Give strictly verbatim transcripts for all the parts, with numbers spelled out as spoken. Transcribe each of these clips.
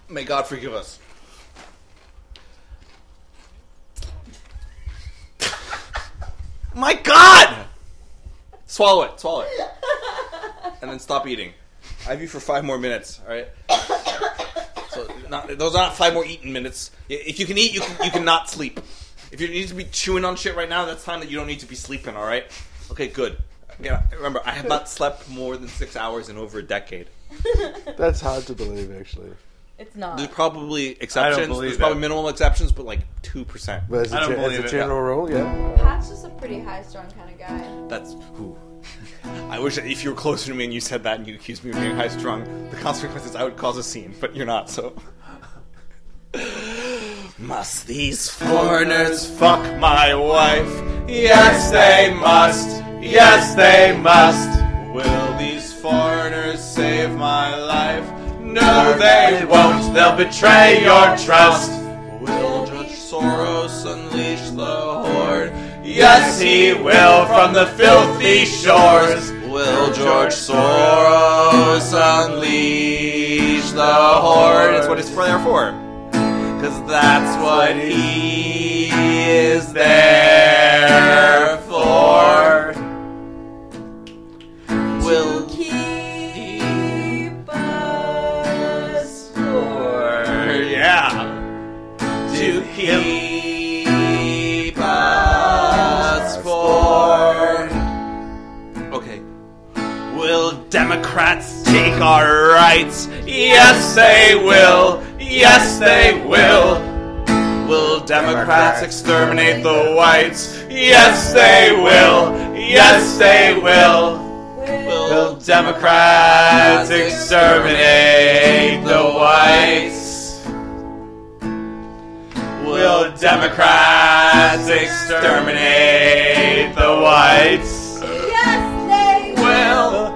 May God forgive us. My God! Swallow it. Swallow it. And then stop eating. I have you for five more minutes. All right. So not, those are not five more eating minutes. If you can eat, you can you can not sleep. If you need to be chewing on shit right now, that's time that you don't need to be sleeping. All right. Okay. Good. Again, remember, I have not slept more than six hours in over a decade. That's hard to believe, actually. It's not. There's probably exceptions. There's probably it. minimal exceptions, but like two percent. But as a, I don't ge- believe as a it. general rule, yeah. Pat's just a pretty high-strung kind of guy. That's who. I wish that if you were closer to me and you said that and you accused me of being high-strung, the consequences I would cause a scene, but you're not, so. Must these foreigners fuck my wife? Yes, they must. Yes, they must. Will these foreigners save my life? No, they won't. They'll betray your trust. Will Judge Soros unleash the horde? Yes, he will from the filthy shores. Will George Soros unleash the horde? That's what it's there for. Cause that's what he is there for. Will keep us for. Yeah. To keep us for. Okay. Will Democrats take our rights? Yes, they will. Yes, they will. Will Democrats exterminate the whites? Yes, they will. Yes, they will. Will Democrats exterminate the whites? Will Democrats exterminate the whites? Yes, they will.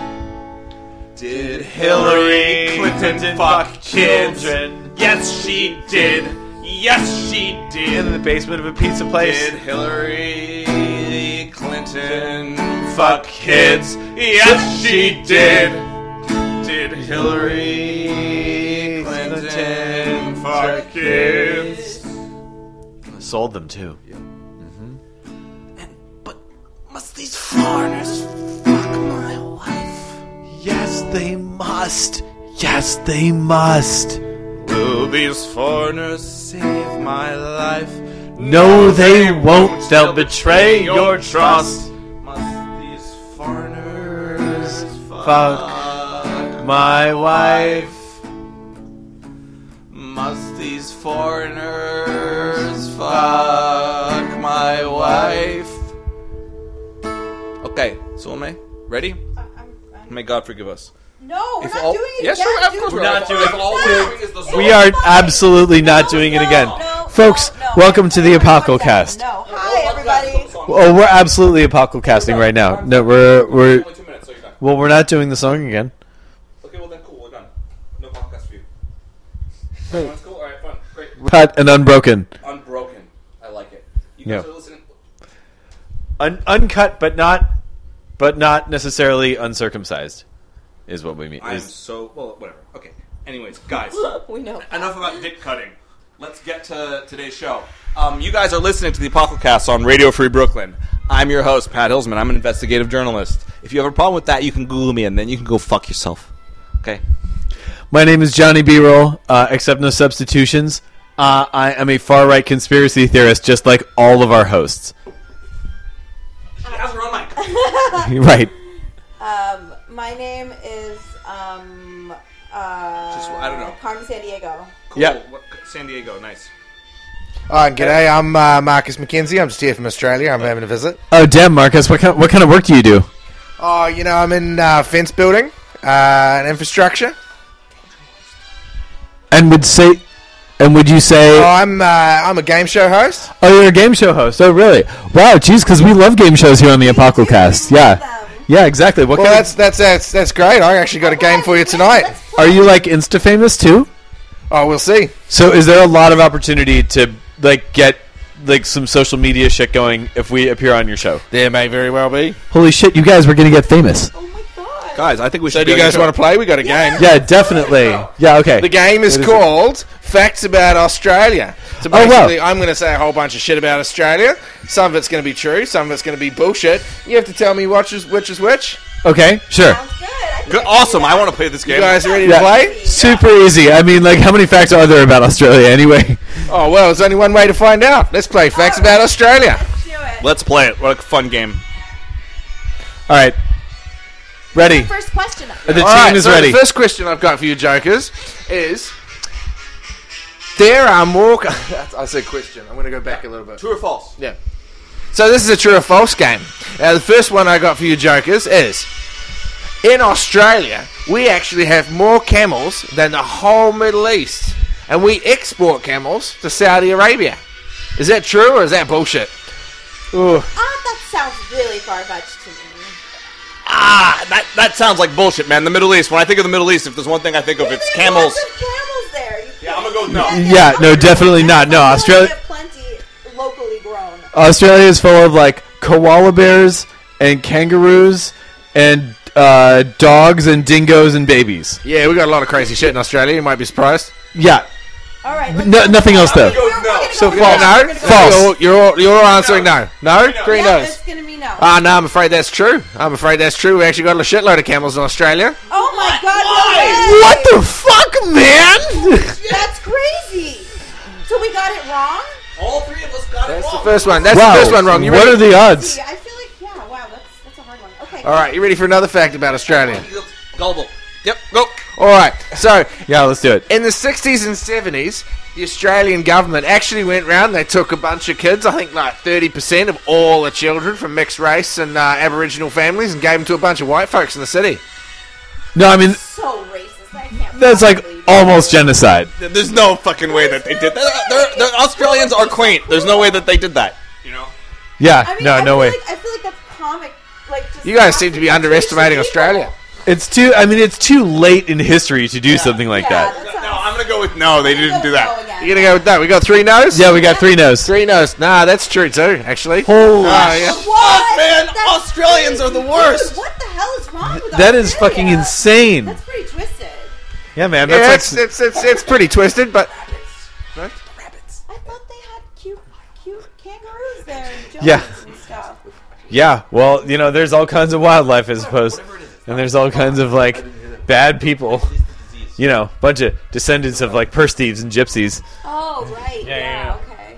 Did Hillary Clinton fuck children? Yes, she did. Yes, she did. In the basement of a pizza place. Did Hillary Clinton fuck kids? Yes, she did. Did Hillary Clinton fuck kids? Sold them too. Yeah. Mm-hmm. And but must these foreigners fuck my wife? Yes, they must. Yes, they must. Will these foreigners save my life? No, they won't. They'll betray your trust. Must these foreigners Fuck my wife. Must these foreigners fuck my wife? Okay, Salome, ready? I'm, I'm, May God forgive us. No, we're If not all- doing it yes, again. we're- of dude. course We're not doing If all we're doing is the song. We are absolutely not doing it again. No, no, Folks, no, welcome to the no, Apocalypse. No, hi everybody. Oh, we're absolutely apocalypsing right now. No, we're we're Only two minutes, so you're done. well, we're not doing the song again. Okay, well then, cool, we're done. No podcast for you. Everyone's cool? Alright, fun. Great. Cut and unbroken. Unbroken. I like it. You Yeah. guys are listening. Un- uncut, but not, but not necessarily uncircumcised, is what we mean. I'm Is- so, well, whatever. Okay. Anyways, guys. We know. Enough about dick cutting. Let's get to today's show. Um, you guys are listening to the Apocalypse on Radio Free Brooklyn. I'm your host, Pat Hillsman. I'm an investigative journalist. If you have a problem with that, you can Google me, and then you can go fuck yourself. Okay? My name is Johnny B-Roll, uh, accept no substitutions. Uh, I am a far-right conspiracy theorist, just like all of our hosts. She has her own mic. Right. Um, my name is um uh Just, I don't know. Carmen Sandiego. Cool. Yeah. What, San Diego, nice. Alright, g'day, I'm uh, Marcus McKenzie. I'm just here from Australia. I'm having a visit. Oh, damn, Marcus, what kind, what kind of work do you do? Oh, you know, I'm in uh, fence building uh, and infrastructure. And would say, and would you say? Oh, I'm uh, I'm a game show host. Oh, you're a game show host. Oh, really? Wow, geez, because we love game shows here on the Apocalypse. Yeah, yeah, exactly. What Well, kind that's that's that's that's great. I actually got a game for you tonight. of, are you like Insta famous too? Oh, we'll see. So, is there a lot of opportunity to like get like some social media shit going if we appear on your show? There may very well be. Holy shit, you guys, we're gonna get famous. Oh my god. Guys, I think we should. So do you go guys into want to play? We got a game. Yeah, definitely. Yeah, okay. The game is What is called Facts About Australia. So Oh, wow. basically, I'm going to say a whole bunch of shit about Australia. Some of it's going to be true. Some of it's going to be bullshit. You have to tell me which is which. Is which. Okay, sure. Sounds good. I think Good, I can awesome. do I that. want to play this game. You guys ready Yeah. to play? Super easy. I mean, like, how many facts are there about Australia anyway? Oh, well, there's only one way to find out. Let's play Facts All About right. Australia. Let's do it. Let's play it. What a fun game. All right. Ready. First question. The team All right, is so ready. the first question I've got for you, jokers, is there are more... That's- I said question. I'm going to go back a little bit. True or false? Yeah. So this is a true or false game. Now, the first one I got for you, jokers, is in Australia, we actually have more camels than the whole Middle East. And we export camels to Saudi Arabia. Is that true or is that bullshit? Ooh. Ah, that sounds really far-fetched to me. Ah, that that sounds like bullshit, man. The Middle East. When I think of the Middle East, if there's one thing I think of, it's There's camels. lots of camels there. You Yeah, I'm can't- gonna go no. Yeah, no, definitely not. No, I Australia- have plenty locally grown. Australia is full of, like, koala bears and kangaroos and uh, dogs and dingoes and babies. Yeah, we got a lot of crazy shit in Australia. You might be surprised. Yeah. All right. let's No, go. nothing else, though. We're- we're gonna So go far, with no? We're gonna go False. with You're, you're, all, you're all answering no. No? Three Yeah, no's. it's gonna be no. Ah, no, I'm afraid that's true. I'm afraid that's true. We actually got a shitload of camels in Australia. Oh my God! Why? No way. What the fuck, man? That's crazy. So we got it wrong. All three of us got That's the first one. That's Wow. the first one wrong. You What ready? are the odds? See, I feel like yeah. Wow, that's that's a hard one. Okay. All right, you ready for another fact about Australia? Gullible. Yep, go. All right, so Yeah, let's do it. in the sixties and seventies, the Australian government actually went round. They took a bunch of kids, I think like thirty percent of all the children from mixed race and uh, Aboriginal families, and gave them to a bunch of white folks in the city. No, I mean, So racist. I can't. that's like possibly be almost that. genocide. There's no fucking way that they did that. They're, they're, Australians are quaint. There's no way that they did that. You know? Yeah, I mean, no, I no feel way. Like, I feel like that's comic. Like just You guys seem to be underestimating Australia. It's too. I mean, it's too late in history to do something like Yeah, that. that No, sounds- I'm gonna go with no. They I'm gonna didn't go do with that. no again. You're gonna go with that? We got three no's. Yeah, we got three no's. three no's. Nah, that's true too. Actually. Holy Oh, yeah. What? man, That's Australians are the crazy. worst. Dude, what the hell is wrong with That is Australia? fucking insane. That's pretty twisted. Yeah, man. Yeah, That's it's, like. it's, it's, it's pretty twisted, but Rabbits. I thought they had cute, cute kangaroos there and Jones Yeah. and stuff. Yeah. Well, you know, there's all kinds of wildlife, I suppose, and there's all kinds of like bad people. You know, bunch of descendants of like purse thieves and gypsies. Oh right, yeah, yeah, yeah. okay.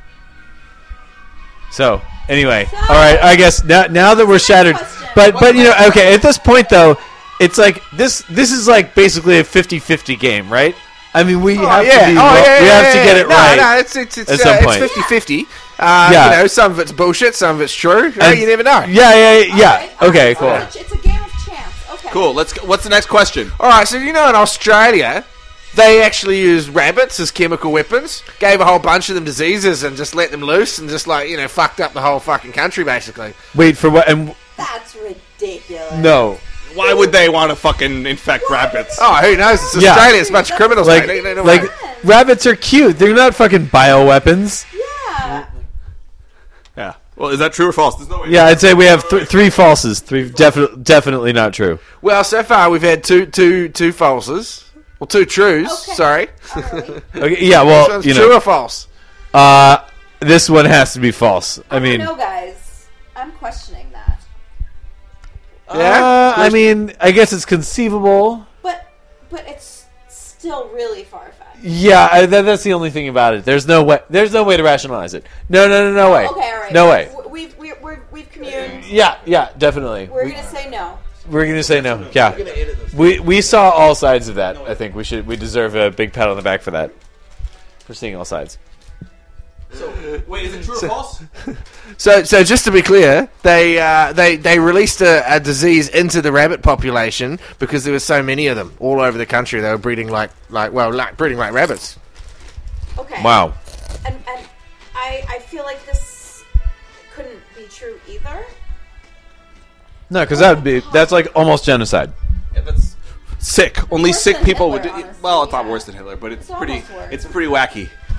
So anyway, So- all right. I guess now now that we're shattered, question. but but you know, okay. At this point though, it's like this this is like basically a fifty-fifty game, right? I mean, we Oh, have yeah. to be, Oh, ro- yeah, we yeah, have to yeah, get yeah. it no, right. No, it's it's it's, at uh, some it's point. fifty-fifty. Uh, Yeah. You know, some of it's bullshit, some of it's true. Uh, And- you never know. Yeah, yeah, yeah. yeah. Alright, Okay, alright, cool. It's, it's a game of chance. Okay. Cool. Let's. Go. What's the next question? All right, so you know in Australia, they actually use rabbits as chemical weapons. Gave a whole bunch of them diseases and just let them loose and just like, you know, fucked up the whole fucking country basically. Wait for what? And That's ridiculous. no, Why would they want to fucking infect rabbits? Oh, who knows? It's Yeah. Australia. It's a bunch of criminals. like mate. They- they don't like know. rabbits are cute. They're not fucking bioweapons. Yeah. Yeah. Well, is that true or false? There's no way. Yeah, I'd say we have th- three falses. Three definitely definitely not true. Well, so far we've had two, two, two falses. Well, two trues. Okay. Sorry. Alright. Okay, yeah, Which well, one's you true know, or false? uh, this one has to be false. I mean, no, guys, I'm questioning that. Yeah. uh, I mean, I guess it's conceivable. But but it's still really far fetched. Yeah, I, that, that's the only thing about it. There's no way. There's no way to rationalize it. No, no, no, no way. Okay, all right. No way. W- We've we've we're, we've communed. Yeah, yeah, definitely. We're We, gonna say no. we're gonna say no. Yeah, we we saw all sides of that. I think we should we deserve a big pat on the back for that. For seeing all sides. Wait, is it true or false? So, so just to be clear, they uh, they they released a, a disease into the rabbit population because there were so many of them all over the country. They were breeding like like well, like breeding like rabbits. Okay. Wow. And and I I feel like this couldn't be true either. No, because that would be that's like almost genocide. Yeah, that's sick. Only Worse sick than people Hitler, would. Do, honestly, well, it's not yeah. worse than Hitler, but it's, It's pretty. almost worse. It's pretty wacky.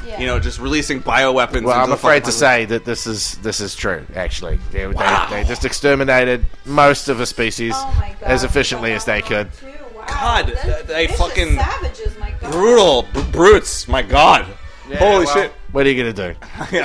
Yeah. you know, just releasing bioweapons. Well, into I'm the afraid fucking to say that this is this is true. Actually, they, they, they just exterminated most of the species Oh my God. as efficiently as they could. Too. Wow. God, They're they vicious fucking- savages. My God. brutal br- brutes. My God, holy well, shit! What are you gonna do?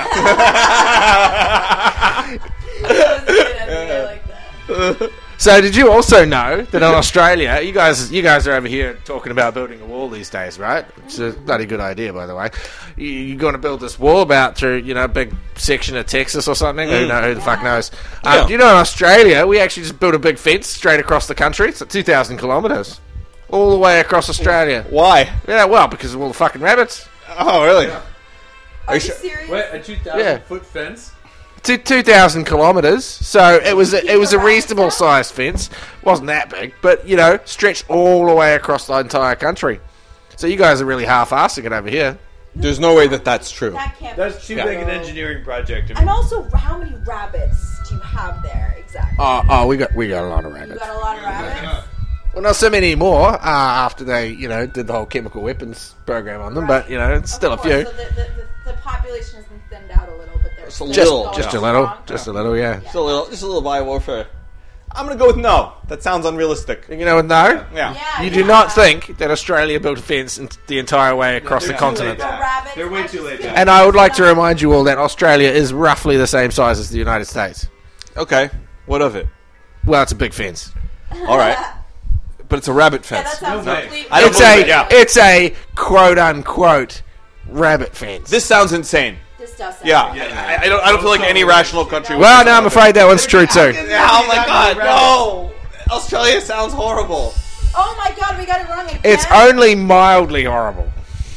I like that. So, did you also know that in Australia, you guys, you guys are over here talking about building a wall these days, right? It's a bloody good idea, by the way. You, you're going to build this wall about through, you know, a big section of Texas or something. Who know? Who the fuck knows? Um, Yeah. Do you know in Australia, we actually just built a big fence straight across the country. It's at two thousand kilometres, all the way across Australia. Why? Yeah, well, because of all the fucking rabbits. Oh, really? Are you you sure? serious? a two thousand Yeah. foot fence? Two two thousand kilometres, so it was a, Keep it was the a rabbits reasonable out? sized fence. Wasn't that big, but you know, stretched all the way across the entire country. So you guys are really half-assing it over here. There's no way that that's true. That can't That's be too big an true. engineering project. I And mean, also, how many rabbits do you have there exactly? Oh, oh, we got we got a lot of you rabbits. got a lot of rabbits. Well, not so many more uh, after they, you know, did the whole chemical weapons program on them, but you know, it's still a Of course, few. So the, the, the, the population has been thinned out a little, but there's Just a still Just little, going just a yeah. little, strong. just a little, yeah. Just a little, just a little biowarfare. I'm gonna go with no. That sounds unrealistic. You know, no. Yeah. Yeah, You yeah. do not think that Australia built a fence in- the entire way across they're the too continent. laid back. Rabbits, They're way I too just laid think- back. And I would like to remind you all that Australia is roughly the same size as the United States. Okay. What of it? Well, it's a big fence. All right. But it's a rabbit Yeah, fence. that sounds No way. completely. I don't It's believe a it, yeah. it's a quote unquote rabbit fence. This sounds insane. This does sound Yeah. like- I, I don't. I don't feel like any rational country. would well, do no, I'm that. afraid that one's true too. Yeah, oh my God, no! Australia sounds horrible. Oh my God, we got it wrong again. It's only mildly horrible.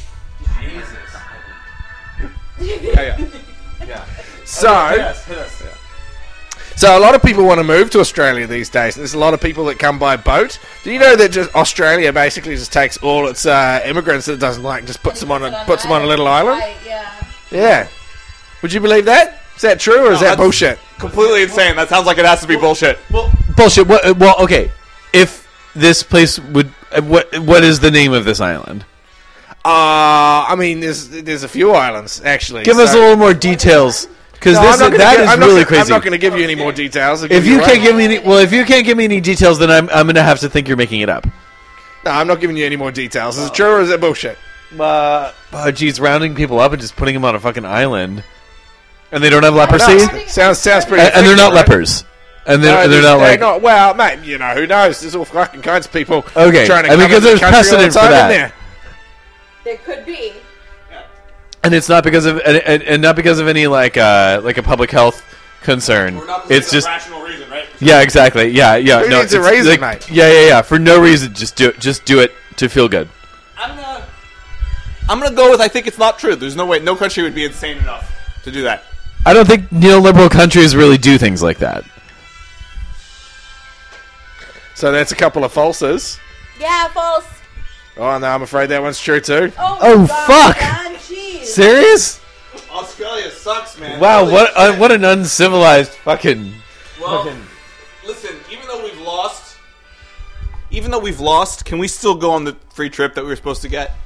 Yeah, yeah. So, hit us. so a lot of people want to move to Australia these days. There's a lot of people that come by boat. Do you know that just Australia basically just takes all its uh, immigrants that it doesn't like, and just puts them on a puts them on a little island? Right, yeah. Yeah. Would you believe that? Is that true or is No, that that's- bullshit? Completely insane. That sounds like it has to be bullshit. Well, bullshit. What, uh, well, okay. If this place would, uh, what what is the name of this island? Uh, I mean, there's there's a few islands actually. Give us a so- little more details, because No, this I'm not gonna that give- is I'm not really gonna- crazy. I'm not going to give you any more details. I'll give If you one. can't give me any, well, if you can't give me any details, then I'm I'm gonna have to think you're making it up. no, I'm not giving you any more details. Is it true or is it bullshit? Uh, oh, geez, rounding people up and just putting them on a fucking island, and they don't have leprosy, No, and, sounds sounds pretty. and they're not effective, right? lepers, and they're, No, they're not they're like not. Well, mate, you know who knows? There's all fucking kinds of people. Okay, trying to I mean, come because into the there's country all the precedent for time in that. there. There could be. and it's not because of and, and, and not because of any like uh like a public health concern. It's just rational reason, right? yeah, exactly. Yeah, yeah. Who no, needs a it's- reason, like, mate? Yeah, yeah, yeah. For no reason, just do it. Just do it to feel good. I'm gonna. I'm gonna go with. I think it's not true. There's no way. No country would be insane enough to do that. I don't think neoliberal countries really do things like that. So that's a couple of falses. Yeah, false. Oh no, I'm afraid that one's true too. Oh, Oh, my God, fuck. man, jeez. Serious? Australia sucks, man. Wow, Holy what shit. uh, what an uncivilized fucking. Well, fucking- listen. Even though we've lost, even though we've lost, can we still go on the free trip that we were supposed to get?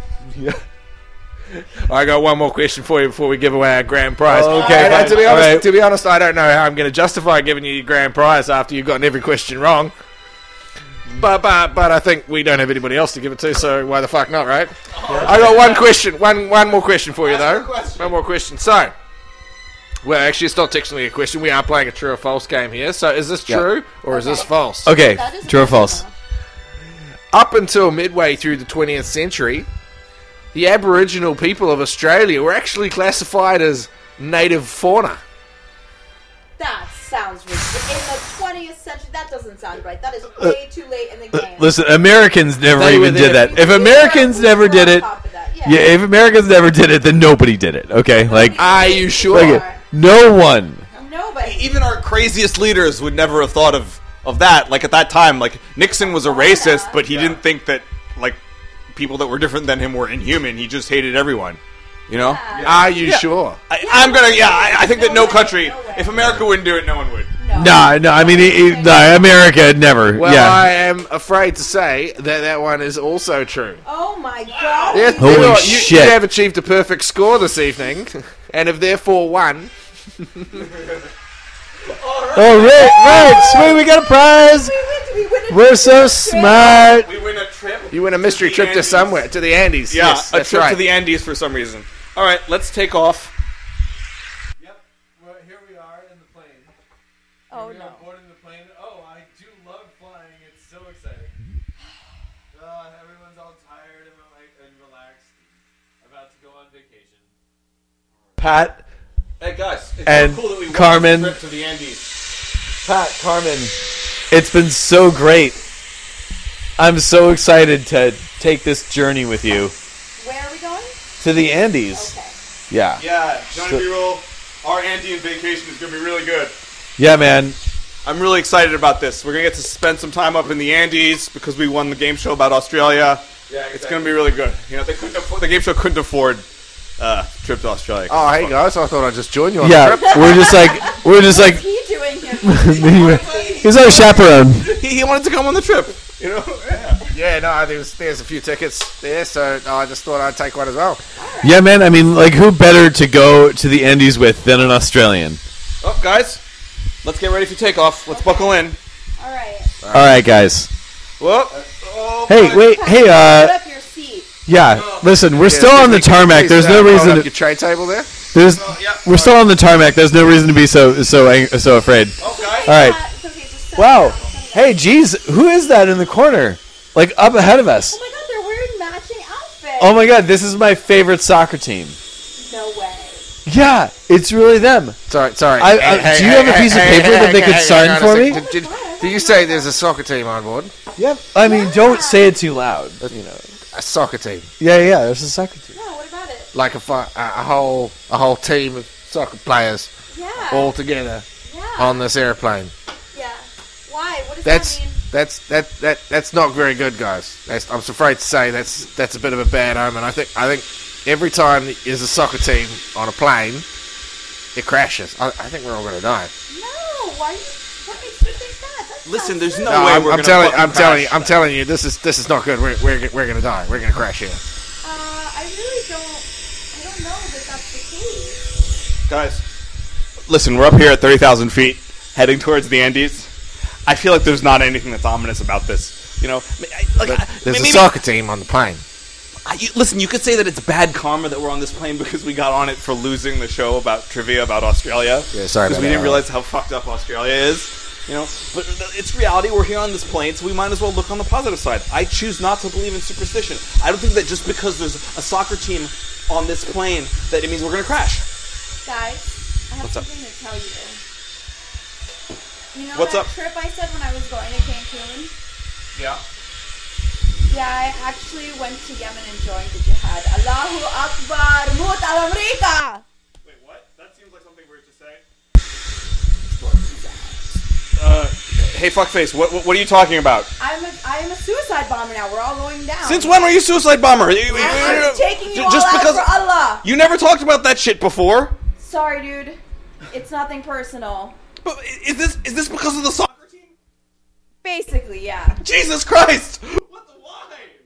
I got one more question for you before we give away our grand prize. Oh, okay, And, uh, fine. to be honest, All right. to be honest, I don't know how I'm going to justify giving you your grand prize after you've gotten every question wrong. But but but I think we don't have anybody else to give it to, so why the fuck not, right? I got one question, one one more question for you Ask though. your question. One more question. So, well, actually, it's not technically a question. We are playing a true or false game here. So, is this Yeah. true or is this false? Okay, That is a true or good false? one. Up until midway through the twentieth century, the Aboriginal people of Australia were actually classified as native fauna. That sounds ridiculous. In the twentieth century, that doesn't sound right. That is way too late in the game. Listen, Americans never They were even there. did that. If We were- Americans we never were did on it, top of that, yeah. yeah, if Americans never did it, then nobody did it. Okay, like Are you sure? like, no one. Nobody. Even our craziest leaders would never have thought of of that. Like at that time, like Nixon was a racist, but he didn't think that like people that were different than him were inhuman. He just hated everyone. You know. Yeah. Are you sure? I, I'm gonna. Yeah, I, I think that no No way, country. no way. If America wouldn't do it, no one would. No. No, no. I mean, he, he, no, America never. Well, yeah. I am afraid to say that that one is also true. Oh my god. Yes, Holy you, know, you- shit. You have achieved a perfect score this evening, and have therefore won. Oh, right, right. Sweet, we got a prize. We win, we win a We're so trip. smart. We win a trip. You win a mystery the trip to Andes. somewhere, to the Andes. Yeah, yes, a that's trip right. to the Andes for some reason. All right, let's take off. Yep. Well, here we are in the plane. Oh no. boarding the plane. Oh, I do love flying. It's so exciting. Uh, everyone's all tired and, like, and relaxed, about to go on vacation. Pat, Hey guys, it's And so cool that we won Carmen. this trip to the Andes. Pat, Carmen, it's been so great. I'm so excited to take this journey with you Where are we going? to the Andes. Okay. Yeah. Yeah, Johnny So- B-roll. Our Andean vacation is gonna be really good. Yeah, man. I'm really excited about this. We're gonna get to spend some time up in the Andes because we won the game show about Australia. Yeah, It's gonna be really good. You know, they couldn't afford, the game show couldn't afford uh, trip to Australia. Oh, hey guys, I thought I'd just join you on Yeah, the trip. we're just like we're just What's like he doing here? he's our chaperone. he, he wanted to come on the trip. You know? Yeah. Yeah, no, there's there's a few tickets there, so I just thought I'd take one as well. Yeah, man. I mean, like, who better to go to the Andes with than an Australian? Oh, guys, let's get ready for takeoff. Let's buckle in. All right. All right, guys. Whoop. Oh, Hey, boy. wait. Hey, Put uh, up your seat. yeah. Listen, we're still Yeah, on the please, tarmac. please, There's uh, no hold reason. up To, your tray table there. there's yeah. we're still on the tarmac. There's no reason to be so so ang- so afraid. Oh, guys. All right. Uh, it's okay, just set Wow. it down, set it Hey, geez, who is that in the corner? Like up ahead of us. down. Oh my god, they're wearing matching outfits. Oh my God, this is my favorite soccer team. No way. Yeah, it's really them. Sorry, sorry. I- I- do you have a piece of paper that they could sign hang on a for sec. me? Did, did, did you say there's a soccer team on board? Yep. I mean, don't say it too loud. You know. A soccer team, Yeah, yeah. There's a soccer team. Yeah, what about it? like a, fu- a, a whole a whole team of soccer players Yeah. all together yeah. on this airplane. Yeah. Why? What does That's that mean? that's that that that's not very good, guys. That's, I'm afraid to say that's that's a bit of a bad omen. I think I think every time there's a soccer team on a plane, it crashes. I, I think we're all going to die. No. Why? What makes you think that? That Listen, sounds there's good. no No, way I'm, we're I'm gonna telling fucking I'm telling you crash. I'm telling you this is this is not good. We're we're we're going to die. We're going to crash here. Uh, I really don't. I don't know that that's the case. Guys, listen, we're up here at thirty thousand feet, heading towards the Andes. I feel like there's not anything that's ominous about this. You know, I- like, But I- there's maybe, a soccer team on the plane. I, you, listen, you could say that it's bad karma that we're on this plane because we got on it for losing the show about trivia about Australia. Yeah, sorry Because about we that. didn't realize how fucked up Australia is. You know, but it's reality. We're here on this plane, so we might as well look on the positive side. I choose not to believe in superstition. I don't think that just because there's a soccer team on this plane that it means we're going to crash. Guys, I have What's up? something to tell you. You know What's that up? trip I said when I was going to Cancun? Yeah. Yeah, I actually went to Yemen and joined the jihad. Allahu Akbar, Mut al Amrika! Wait, what? That seems like something weird to say. Uh, hey, fuckface, what, what what are you talking about? I'm a, I am a suicide bomber now. We're all going down. Since when were you suicide bomber? You- you- I'm just taking you Ju- all just out because for Allah. you never talked about that shit before. Sorry, dude. It's nothing personal. But is this is this because of the soccer team? Basically, yeah. Jesus Christ! What the why?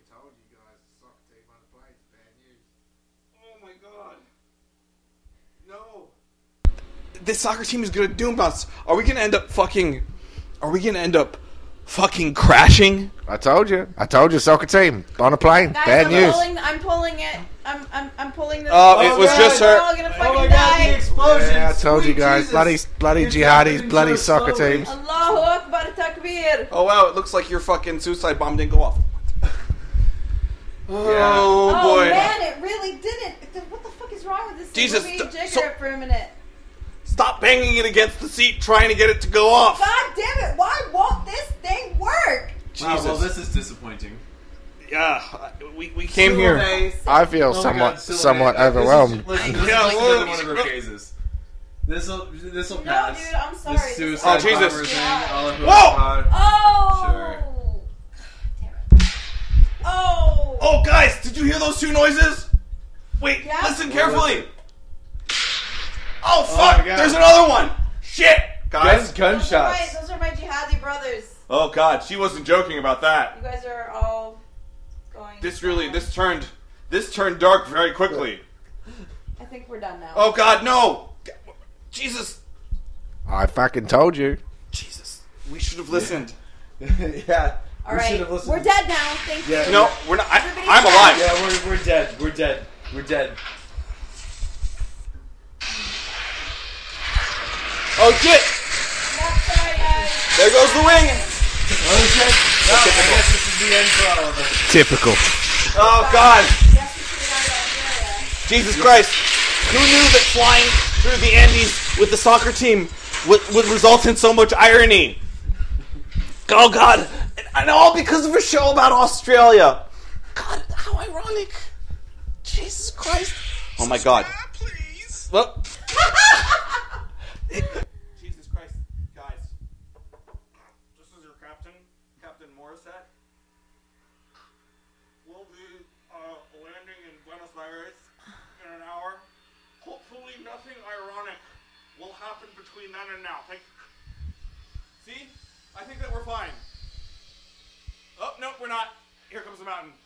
Oh my god. No. This soccer team is gonna doom us. Are we gonna end up fucking? Are we gonna end up fucking crashing? I told you. I told you, soccer team on a plane. Guys, Bad I'm news. pulling. I'm pulling it. I'm. I'm. I'm pulling this. Oh, it was We're just her- all gonna fucking Oh die. explosion! Yeah, I told you guys. Bloody, bloody jihadis, bloody soccer teams. Allahu Akbar Takbir. Oh wow! It looks like your fucking suicide bomb didn't go off. Oh Oh boy! man, it really didn't. What the fuck is wrong with this thing? Jesus, Let me th- jigger so- it for a minute. Stop banging it against the seat, trying to get it to go off. God damn it! Why won't this thing work? Jesus. Wow, well, this is disappointing. Yeah, we, we came here. I feel somewhat somewhat overwhelmed. Listen, Yeah, this is like well, another one of her cases. This'll this'll No, pass. dude, I'm sorry. This This suicide Oh, Jesus. bomber thing. Yeah. all of Whoa! Oh. Sure. Damn it. Oh. Oh, guys, did you hear those two noises? Wait, Yeah. listen What carefully. was Oh, fuck, my God. there's another one. Shit, Guys. Gun, Those are, my, gunshots. those are my jihadi brothers. Oh God, she wasn't joking about that. You guys are all going. This really, this turned, this turned dark very quickly. I think we're done now. Oh God, no! Jesus, I fucking told you. Jesus, we should have listened. yeah. all we right, should have listened. we're dead now. Thank Yeah. you. No, we're not. I, Everybody's I'm dead. alive. Yeah, we're, we're dead. We're dead. We're dead. Oh shit! That's right, guys. There goes the wing. Oh shit. No, I guess this is the end for all of us. Typical. Oh God, Yes, we should have gone to Australia. Jesus Christ! Who knew that flying through the Andes with the soccer team would, would result in so much irony? Oh God, and all because of a show about Australia. God, how ironic! Jesus Christ! Oh my God! Please. Well. Jesus Christ, guys. This is your captain, Captain Morissette. We'll be uh, landing in Buenos Aires in an hour. Hopefully nothing ironic will happen between then and now. Thank See? I think that we're fine. Oh, no, we're not. Here comes the mountain.